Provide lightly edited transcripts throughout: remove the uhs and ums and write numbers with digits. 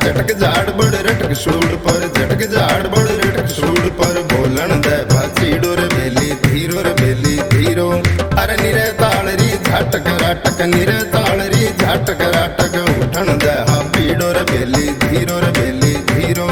झटक झाड़ बड़ रटक सूड़ पर झटक झाड़ बड़ रटक सूड़ पर बोलन दे भाचीड़ो रे बेली धीरो रे बेली धीरो अरे निरे तालरी झटक राटक निरे तालरी झटक राटक उठन दे हा पीड़ो रे बेली धीरो रे बेली धीरो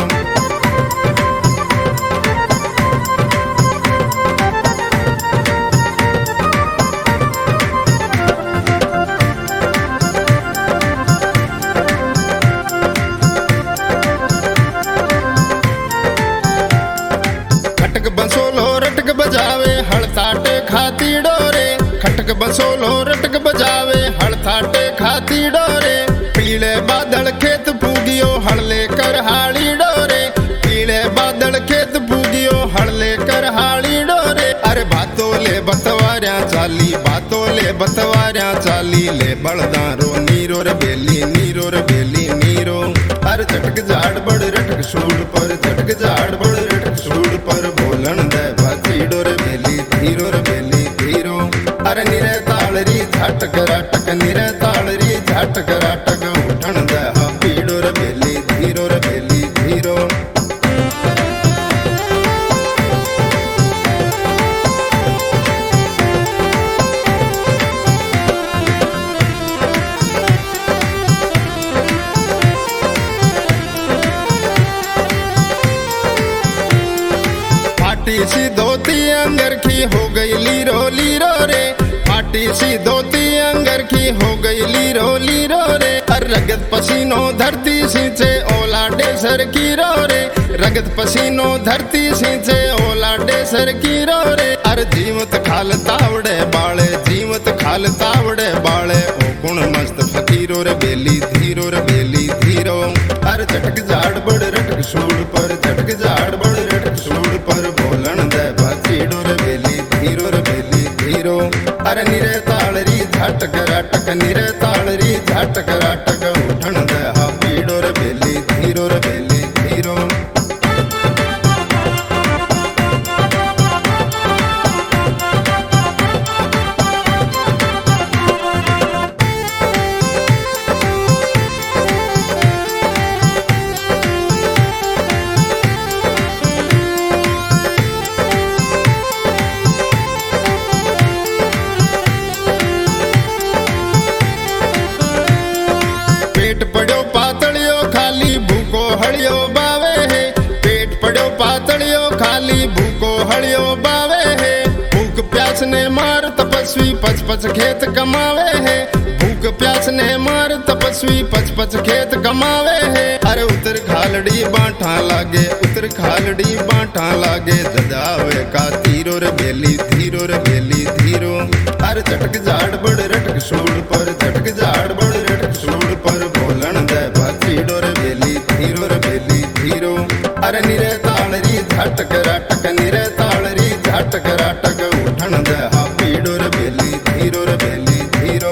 बंसोलो रटक बजावे हड़ताटे खाती डोरे खटक बंसोलो रटक बजावे हड़ताटे खाती डोरे पीले बादल खेत पूगियो हड़ लेकर हाड़ी डोरे पीले बादल खेत पूगियो हड़ लेकर हाड़ी डोरे अरे बातों ले बतवार्या चाली बातों ले बतवार्या चाली ले बड़दारो नीरो रे बेली नीरो रे बेली नीरो अरे झटक झाड़ बड़ रटक सूड़ पर झटक झाड़ बड़ रटक सूड़ पर बोलन दे भाचीड़ो रे बेली धीरो रे बेली धीरो अरे निरे तालरी झटक राटक निरे तालरी झटक राटक उठन दे हा पीड़ो रे बेली धीरो रे बेली धीरो फाटी सी धोती अंगर की हो गई लीरो लीरो रे फाटी सी धोती अंगर की हो गई लीरो लीरो रे रगत पसीनो धरती सींचे ओला डेसर की रो रे रगत पसीनो धरती सींचे ओला डेसर की रो रे अरे जीवत खाल तावड़े बाले जीवत खाल तावड़े बाले ओ गुण मस्त फकीरो रे बेली धीरो रे बेली धीरो अरे झटक झाड़ बड़ रटक सूड़ पर झटक झाड़ बड़ रटक सूड़ पर बोलन दे भाचीड़ो रे बेली धीरो रे बेली धीरो अरे निरे तालरी झटक राटक निरे तालरी झटक राटक उठन दे हा पीड़ो रे बेली धीरो रे बेली धीरो पेट पड़ो पातलियो खाली भूको हड़ियो बावे है पेट पड़ो पातलियो खाली भूको हड़ियो बावे है भूख प्यास ने मार तपस्वी पच पच खेत कमावे है भूख प्यास ने मार तपस्वी पच पच खेत कमावे है अरे उतर खालड़ी बांटा लागे उतर खालड़ी बांटा लागे ददावे का तीरो रे बेली धीरो रे बेली धीरो अरे झटक झाड़ बड़ रटक सूड़ पर झटक झाड़ बड़ रटक सूड़ पर बोलन दे भाचीड़ो रे बेली धीरो रे बेली धीरो अरे निरे तालरी झटक राटक निरे तालरी झटक राटक उठन दे हा पीड़ो रे बेली धीरो रे बेली धीरो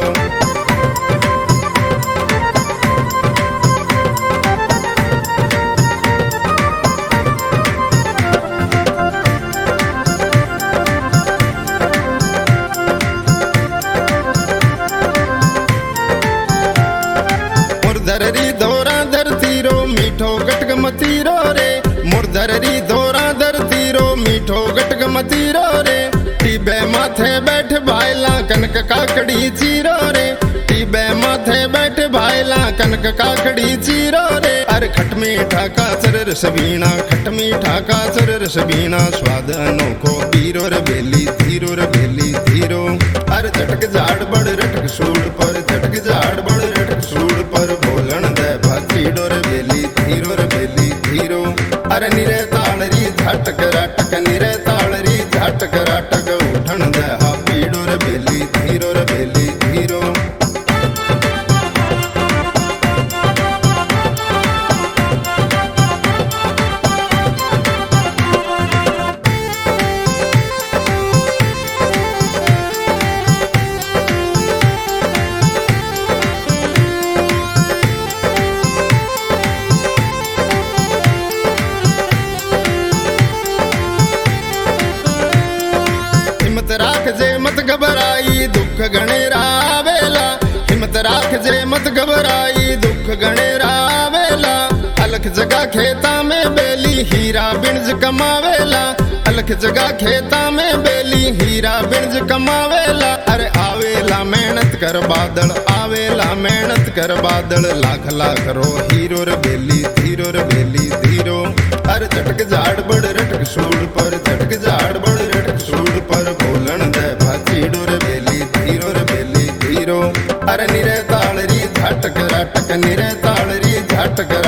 मुरधररी धोरा धरती रो मीठो गटक मतीरो रे मुरधररी धोरा धरती रो मीठो गटक मतीरो रे टीबे माथे बैठ भाईला कनक काकड़ी चीरो रे टीबे माथे बैठ भाईला कनक काकड़ी चीरो रे अरे खट मीठा का चरर सबीना खट मीठा का चरर सबीना स्वाद अनोखो पीरो रे बेली धीरो रे बेली धीरो अरे झटक झाड़ बड़ रटक सूड़ पर झटक झाड़ बड़ रटक सूड़ पर बोलन दे भाचीड़ो रे बेली धीरो रे बेली धीरो अरे निरे तालरी झटक राटक निरे तालरी झटक राटक उठन दे हा पीड़ो रे बेली धीरो रे बेली धीरो घबराई दुख गणेरा आवेला हिम्मत राख जे मत घबराई दुख गणेरा आवेला अलख जगह खेता में बेली हीरा बिणज कमावेला, अलख जगह खेता में बेली हीरा बिणज कमावेला। अरे आवेला मेहनत कर बादल, आवेला मेहनत कर बादल, लाख लाख रो हीरो रे बेली धीरो रे बेली धीरो। अरे झटक झाड़ बड़ रटक सूड़ पर, झटक झाड़ बड़ रटक सूड़ पर, बोलन दे भाचीडो रे बेली धीरो रे बेली धीरो। अरे निरे तालरी झटक रटक, निरे तालरी झटक